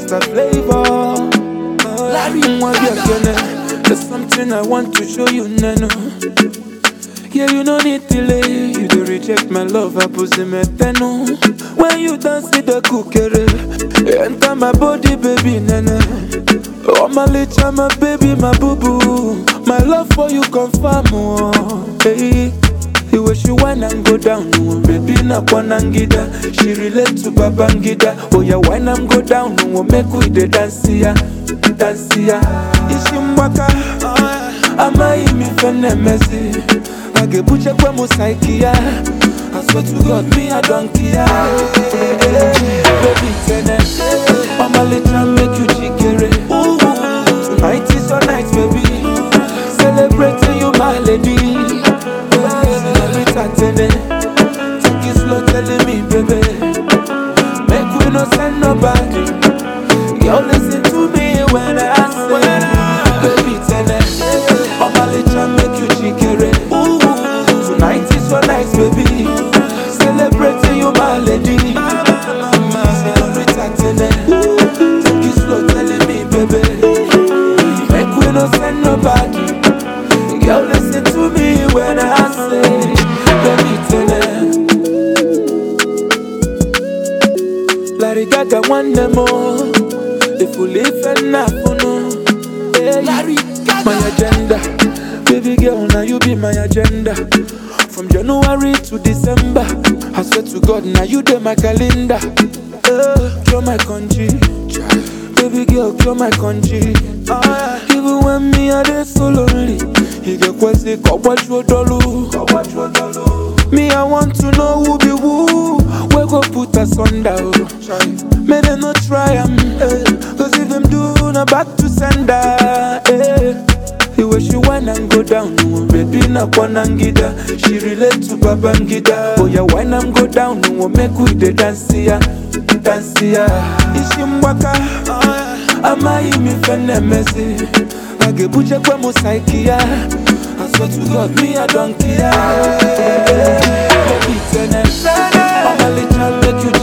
Mr. Flavor. Larry Mwabiakene, there's something I want to show you, Nano. Yeah, you no need delay. You don't reject my love, I put him at when you dance with the cookery, enter my body, baby, nana. Oh, my little, my baby, my boo-boo. My love for you confirm, oh. Hey, the way she whine and go down, oh. Baby, na kwanangida. She relate to Babangida. Oh, yeah, whine and go down, oh. Make we the dance, yeah. Ishimwaka, ama imi fene mezi. Agebuche kwa musaikia. I swear to God, me I don't care. Baby, tennis, Mama little make you jiggery. Tonight is your night, baby. Celebrating you, my lady. Senorita Tene, take it slow, telling me, baby. Make we no send nobody. Yo, listen to me when I say, baby, tennis, Mama little make you jiggery. Tonight is your night, baby. Celebrating you, my lady. Senorita Tene, take it slow, telling me, baby. Make we no send nobody. Girl, listen to me when I say, baby, Tene. Larry Gaga one more. If we live and not for no. Larry Gaga, my agenda. Baby girl, now you be my agenda. From January to December, I swear to God, now you dey my calendar. Cure my country, baby girl, cure my country. Even when me I dey so lonely, you get kwesi kobwachwo dolu. Me I want to know who be who, we go put us under. May they not try cause if them do, na back to sender. The way she whine and go down, oh, baby na kwanangida. She relate to Babangida. Oh yeah, whine and go down, oh, make we the dance ya. Ishimwaka, ama imi fene mezi. Agebuche kwa musaikia. I swear to God, me I don't care. Baby, tennis, Mama little make you